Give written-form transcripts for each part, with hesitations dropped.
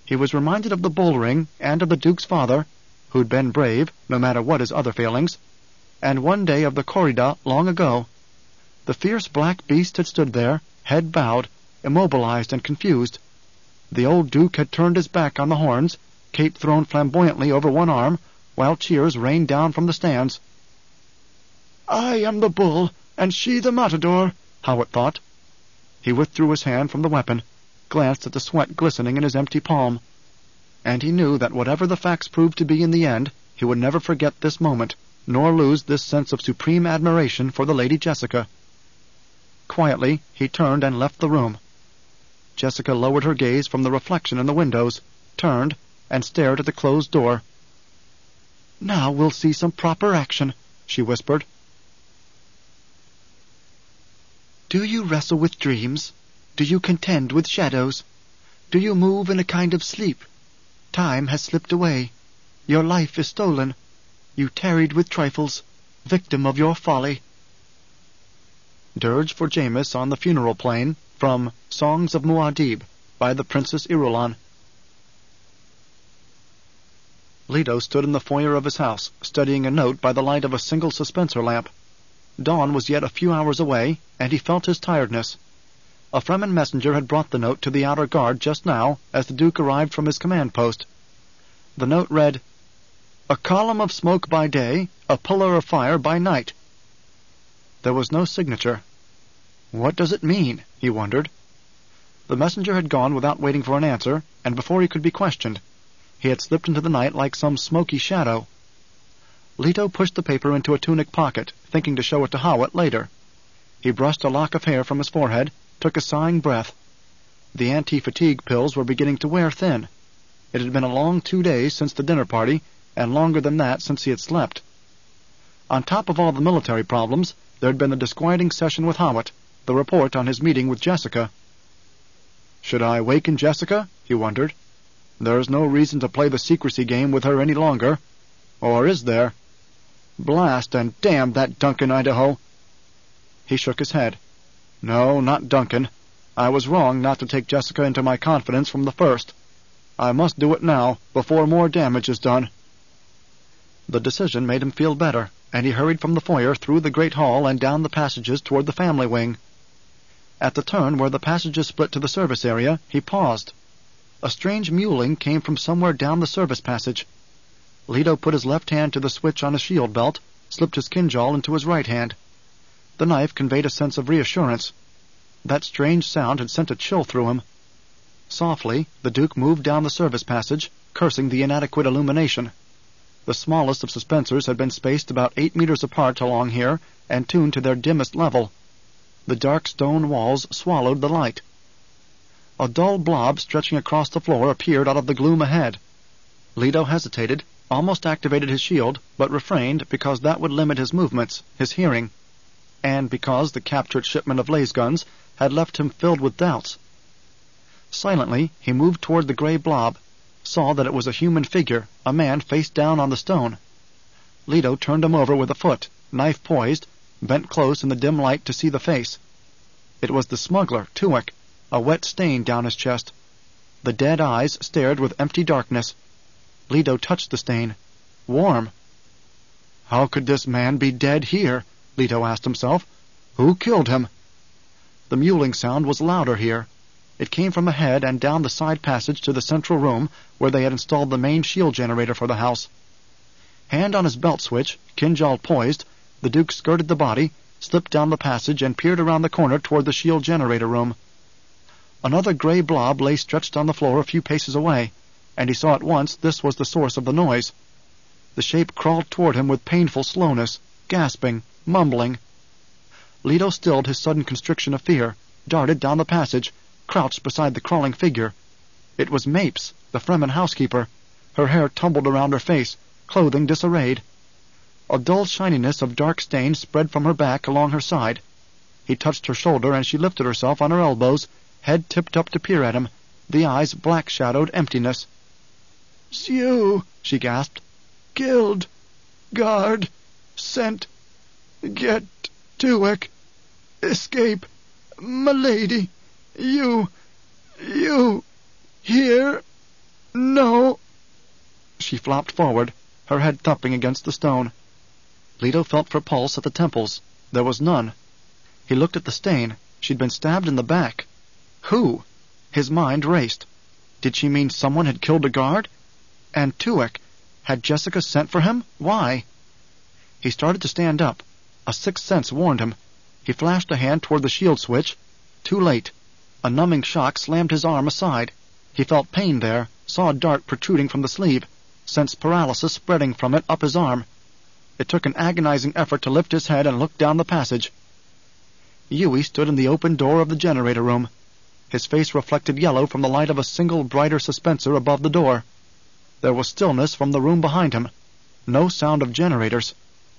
he was reminded of the bull ring and of the Duke's father, who'd been brave, no matter what his other failings, and one day of the corrida long ago. The fierce black beast had stood there, head bowed, immobilized and confused. The old Duke had turned his back on the horns, cape thrown flamboyantly over one arm, while cheers rained down from the stands. "I am the bull, and she the matador," Hawat thought. He withdrew his hand from the weapon, glanced at the sweat glistening in his empty palm, and he knew that whatever the facts proved to be in the end, he would never forget this moment, nor lose this sense of supreme admiration for the Lady Jessica. Quietly, he turned and left the room. Jessica lowered her gaze from the reflection in the windows, turned, and stared at the closed door. "Now we'll see some proper action," she whispered. "Do you wrestle with dreams? Do you contend with shadows? Do you move in a kind of sleep? Time has slipped away. Your life is stolen. You tarried with trifles, victim of your folly." Dirge for Jamis on the Funeral Plain, from Songs of Muad'Dib, by the Princess Irulan. Leto stood in the foyer of his house, studying a note by the light of a single suspensor lamp. Dawn was yet a few hours away, and he felt his tiredness. A Fremen messenger had brought the note to the outer guard just now, as the Duke arrived from his command post. The note read, "A column of smoke by day, a pillar of fire by night." There was no signature. What does it mean? He wondered. The messenger had gone without waiting for an answer, and before he could be questioned. He had slipped into the night like some smoky shadow. Leto pushed the paper into a tunic pocket, thinking to show it to Hawat later. He brushed a lock of hair from his forehead, took a sighing breath. The anti-fatigue pills were beginning to wear thin. It had been a long 2 days since the dinner party, and longer than that since he had slept. On top of all the military problems, there had been the disquieting session with Hawat, the report on his meeting with Jessica. Should I waken Jessica? He wondered. There's no reason to play the secrecy game with her any longer. Or is there? Blast and damn that Duncan Idaho! He shook his head. No, not Duncan. I was wrong not to take Jessica into my confidence from the first. I must do it now, before more damage is done. The decision made him feel better, and he hurried from the foyer through the great hall and down the passages toward the family wing. At the turn where the passages split to the service area, he paused. A strange mewling came from somewhere down the service passage. Leto put his left hand to the switch on his shield belt, slipped his kinjal into his right hand. The knife conveyed a sense of reassurance. That strange sound had sent a chill through him. Softly, the Duke moved down the service passage, cursing the inadequate illumination. The smallest of suspensors had been spaced about 8 meters apart along here and tuned to their dimmest level. The dark stone walls swallowed the light. A dull blob stretching across the floor appeared out of the gloom ahead. Leto hesitated, almost activated his shield, but refrained because that would limit his movements, his hearing, and because the captured shipment of laser guns had left him filled with doubts. Silently, he moved toward the gray blob, saw that it was a human figure, a man face down on the stone. Leto turned him over with a foot, knife poised, bent close in the dim light to see the face. It was the smuggler, Tuek, a wet stain down his chest. The dead eyes stared with empty darkness. Leto touched the stain. Warm. How could this man be dead here? Leto asked himself. Who killed him? The mewling sound was louder here. It came from ahead and down the side passage to the central room where they had installed the main shield generator for the house. Hand on his belt switch, kinjal poised, the Duke skirted the body, slipped down the passage, and peered around the corner toward the shield generator room. Another gray blob lay stretched on the floor a few paces away, and he saw at once this was the source of the noise. The shape crawled toward him with painful slowness, gasping, mumbling. Leto stilled his sudden constriction of fear, darted down the passage, crouched beside the crawling figure. It was Mapes, the Fremen housekeeper, her hair tumbled around her face, clothing disarrayed. A dull shininess of dark stain spread from her back along her side. He touched her shoulder, and she lifted herself on her elbows, head tipped up to peer at him, the eyes black-shadowed emptiness. "Siu," she gasped. "Killed. Guard. Sent. Get Tuek. — Escape. M'lady. You. Here." No. She flopped forward, her head thumping against the stone. Leto felt for pulse at the temples. There was none. He looked at the stain. She'd been stabbed in the back. Who? His mind raced. Did she mean someone had killed a guard? And Tuek. Had Jessica sent for him? Why? He started to stand up. A sixth sense warned him. He flashed a hand toward the shield switch. Too late. A numbing shock slammed his arm aside. He felt pain there, saw a dart protruding from the sleeve, sensed paralysis spreading from it up his arm. It took an agonizing effort to lift his head and look down the passage. Yui stood in the open door of the generator room. His face reflected yellow from the light of a single brighter dispenser above the door. There was stillness from the room behind him. No sound of generators.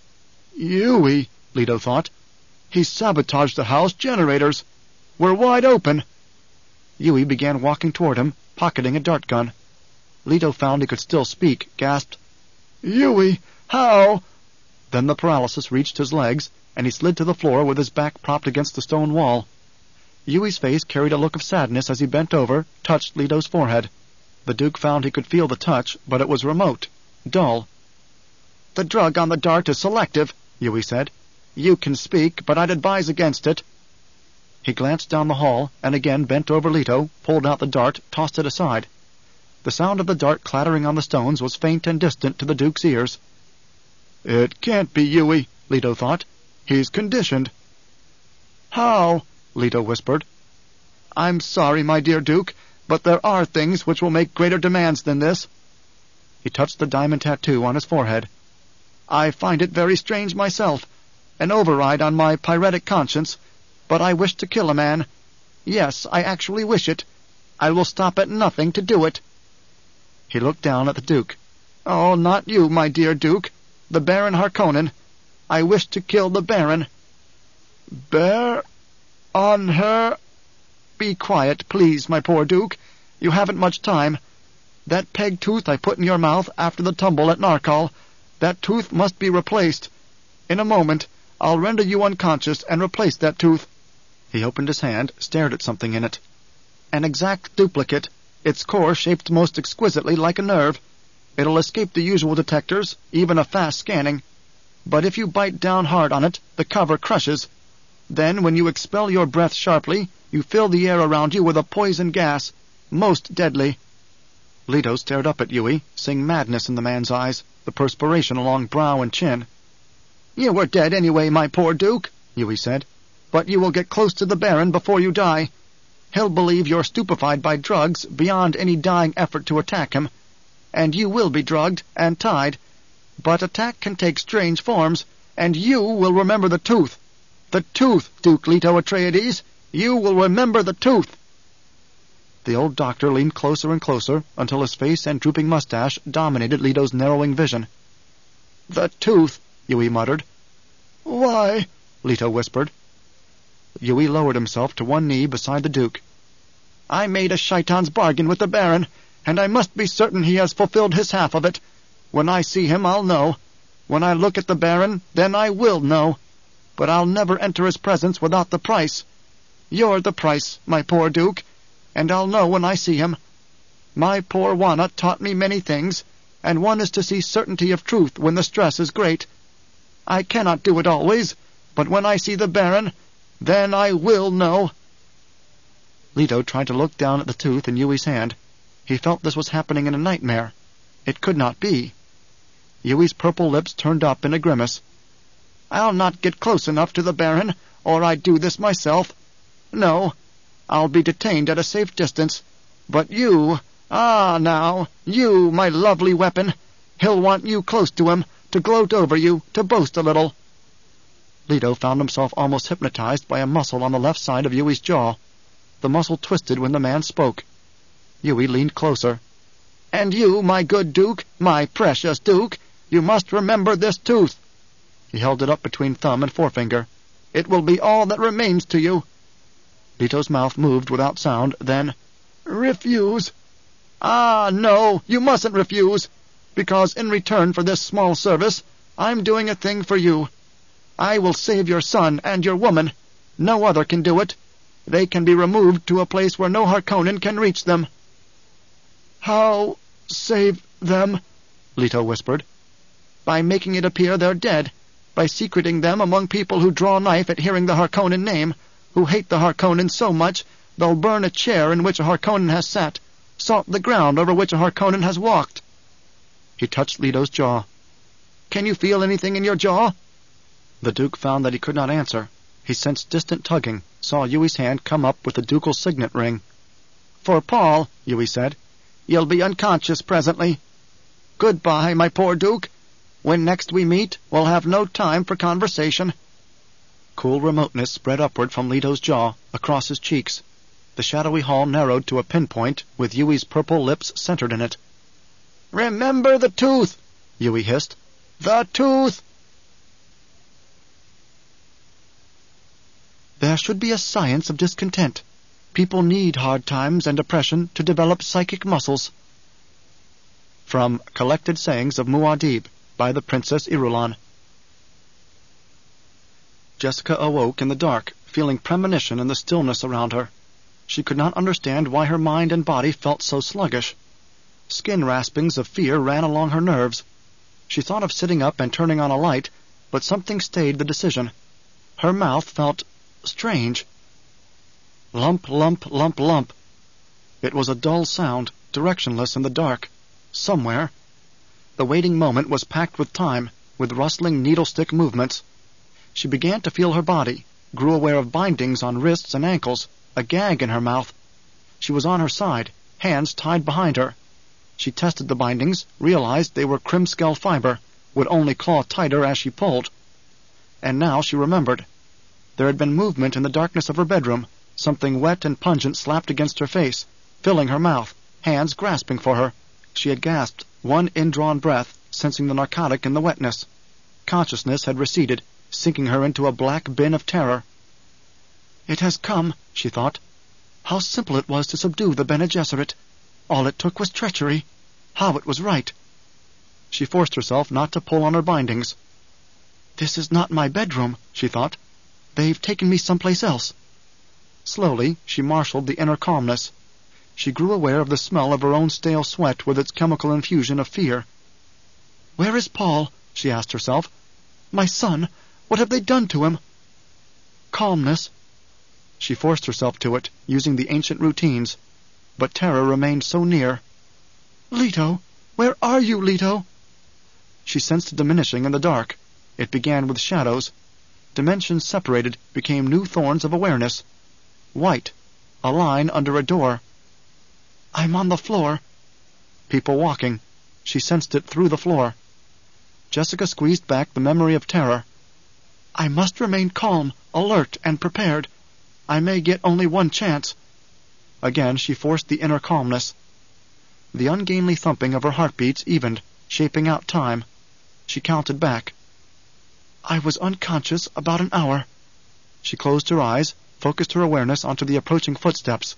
Yui, Leto thought. He's sabotaged the house generators. We're wide open. Yui began walking toward him, pocketing a dart gun. Leto found he could still speak, gasped, Yui, how? Then the paralysis reached his legs, and he slid to the floor with his back propped against the stone wall. Yui's face carried a look of sadness as he bent over, touched Leto's forehead. The Duke found he could feel the touch, but it was remote, dull. The drug on the dart is selective, Yui said. You can speak, but I'd advise against it. He glanced down the hall, and again bent over Leto, pulled out the dart, tossed it aside. The sound of the dart clattering on the stones was faint and distant to the Duke's ears. It can't be Yui, Leto thought. He's conditioned. How? Leto whispered. I'm sorry, my dear Duke, but there are things which will make greater demands than this. He touched the diamond tattoo on his forehead. I find it very strange myself, an override on my pyretic conscience, but I wish to kill a man. Yes, I actually wish it. I will stop at nothing to do it. He looked down at the Duke. Oh, not you, my dear Duke. The Baron Harkonnen. I wish to kill the Baron. Bear? On her? Be quiet, please, my poor Duke. You haven't much time. That peg tooth I put in your mouth after the tumble at Narkal, that tooth must be replaced. In a moment, I'll render you unconscious and replace that tooth. He opened his hand, stared at something in it. An exact duplicate, its core shaped most exquisitely like a nerve. It'll escape the usual detectors, even a fast scanning. But if you bite down hard on it, the cover crushes. Then, when you expel your breath sharply, you fill the air around you with a poison gas, most deadly. Leto stared up at Yui, seeing madness in the man's eyes, the perspiration along brow and chin. You were dead anyway, my poor Duke, Yui said. But you will get close to the Baron before you die. He'll believe you're stupefied by drugs beyond any dying effort to attack him. And you will be drugged and tied. But attack can take strange forms, and you will remember the tooth. The tooth, Duke Leto Atreides. You will remember the tooth. The old doctor leaned closer and closer until his face and drooping mustache dominated Leto's narrowing vision. The tooth, Yui muttered. Why? Leto whispered. Yui lowered himself to one knee beside the Duke. I made a shaitan's bargain with the Baron, and I must be certain he has fulfilled his half of it. When I see him, I'll know. When I look at the Baron, then I will know. But I'll never enter his presence without the price. You're the price, my poor Duke, and I'll know when I see him. My poor Wana taught me many things, and one is to see certainty of truth when the stress is great. I cannot do it always, but when I see the Baron, then I will know. Leto tried to look down at the tooth in Yui's hand. He felt this was happening in a nightmare. It could not be. Yui's purple lips turned up in a grimace. I'll not get close enough to the Baron, or I'd do this myself. No, I'll be detained at a safe distance. But you, now, you, my lovely weapon, he'll want you close to him, to gloat over you, to boast a little. Leto found himself almost hypnotized by a muscle on the left side of Yui's jaw. The muscle twisted when the man spoke. Yui leaned closer. And you, my good Duke, my precious Duke, you must remember this tooth. He held it up between thumb and forefinger. It will be all that remains to you. Leto's mouth moved without sound, then, Refuse. No, you mustn't refuse, because in return for this small service, I'm doing a thing for you. I will save your son and your woman. No other can do it. They can be removed to a place where no Harkonnen can reach them. "How save them?" Leto whispered. "By making it appear they're dead. By secreting them among people who draw knife at hearing the Harkonnen name, who hate the Harkonnen so much they'll burn a chair in which a Harkonnen has sat, salt the ground over which a Harkonnen has walked." He touched Leto's jaw. "Can you feel anything in your jaw?" The Duke found that he could not answer. He sensed distant tugging, saw Yui's hand come up with the ducal signet ring. "For Paul," Yui said. "You'll be unconscious presently. Goodbye, my poor Duke. When next we meet, we'll have no time for conversation." Cool remoteness spread upward from Leto's jaw, across his cheeks. The shadowy hall narrowed to a pinpoint, with Yui's purple lips centered in it. "Remember the tooth!" Yui hissed. "The tooth!" There should be a science of discontent. People need hard times and oppression to develop psychic muscles. From Collected Sayings of Muad'Dib, by the Princess Irulan. Jessica awoke in the dark, feeling premonition in the stillness around her. She could not understand why her mind and body felt so sluggish. Skin raspings of fear ran along her nerves. She thought of sitting up and turning on a light, but something stayed the decision. Her mouth felt strange. Lump, lump, lump, lump. It was a dull sound, directionless in the dark. Somewhere. The waiting moment was packed with time, with rustling needlestick movements. She began to feel her body, grew aware of bindings on wrists and ankles, a gag in her mouth. She was on her side, hands tied behind her. She tested the bindings, realized they were crimskull fiber, would only claw tighter as she pulled. And now she remembered. There had been movement in the darkness of her bedroom. Something wet and pungent slapped against her face, filling her mouth, hands grasping for her. She had gasped, one indrawn breath, sensing the narcotic in the wetness. Consciousness had receded, sinking her into a black bin of terror. "It has come," she thought. How simple it was to subdue the Bene Gesserit. All it took was treachery. How it was right. She forced herself not to pull on her bindings. "This is not my bedroom," she thought. "They've taken me someplace else." Slowly, she marshaled the inner calmness. She grew aware of the smell of her own stale sweat with its chemical infusion of fear. "Where is Paul?" she asked herself. "My son, what have they done to him?" Calmness. She forced herself to it, using the ancient routines. But terror remained so near. "Leto! Where are you, Leto?" She sensed a diminishing in the dark. It began with shadows. Dimensions separated, became new thorns of awareness. White. A line under a door. "I'm on the floor." People walking. She sensed it through the floor. Jessica squeezed back the memory of terror. "I must remain calm, alert, and prepared. I may get only one chance." Again she forced the inner calmness. The ungainly thumping of her heartbeats evened, shaping out time. She counted back. "I was unconscious about an hour." She closed her eyes, focused her awareness onto the approaching footsteps.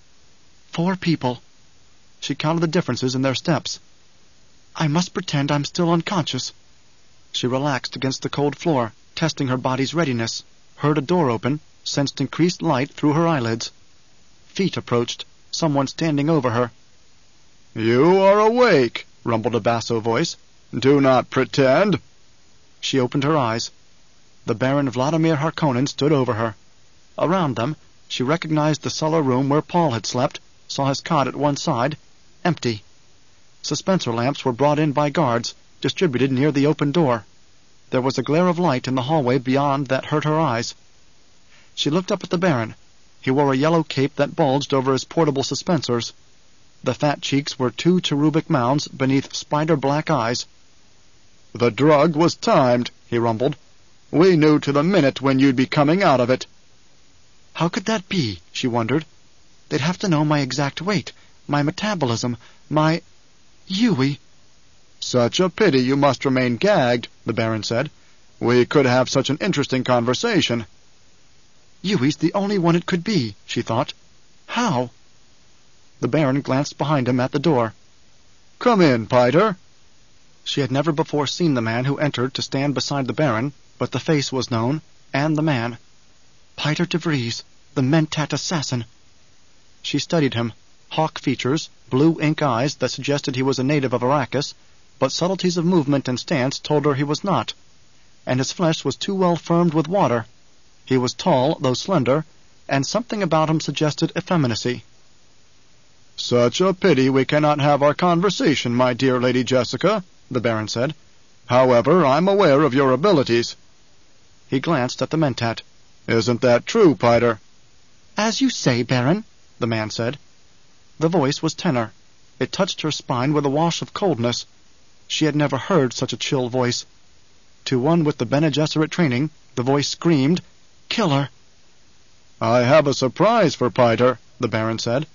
4 people. She counted the differences in their steps. "I must pretend I'm still unconscious." She relaxed against the cold floor, testing her body's readiness, heard a door open, sensed increased light through her eyelids. Feet approached, someone standing over her. "You are awake," rumbled a basso voice. "Do not pretend." She opened her eyes. The Baron Vladimir Harkonnen stood over her. Around them, she recognized the cellar room where Paul had slept, saw his cot at one side, empty. Dispenser lamps were brought in by guards, distributed near the open door. There was a glare of light in the hallway beyond that hurt her eyes. She looked up at the Baron. He wore a yellow cape that bulged over his portable suspensors. The fat cheeks were 2 cherubic mounds beneath spider-black eyes. "The drug was timed," he rumbled. "We knew to the minute when you'd be coming out of it." How could that be, she wondered. They'd have to know my exact weight, my metabolism, my... Yui. "Such a pity you must remain gagged," the Baron said. "We could have such an interesting conversation." Yui's the only one it could be, she thought. How? The Baron glanced behind him at the door. "Come in, Piter." She had never before seen the man who entered to stand beside the Baron, but the face was known, and the man. Piter de Vries, the Mentat assassin. She studied him, hawk features, blue ink eyes that suggested he was a native of Arrakis, but subtleties of movement and stance told her he was not, and his flesh was too well firmed with water. He was tall, though slender, and something about him suggested effeminacy. "Such a pity we cannot have our conversation, my dear Lady Jessica," the Baron said. "However, I'm aware of your abilities." He glanced at the Mentat. "Isn't that true, Piter?" "As you say, Baron," the man said. The voice was tenor. It touched her spine with a wash of coldness. She had never heard such a chill voice. To one with the Bene Gesserit training, the voice screamed, "Kill her!" "I have a surprise for Piter," the Baron said.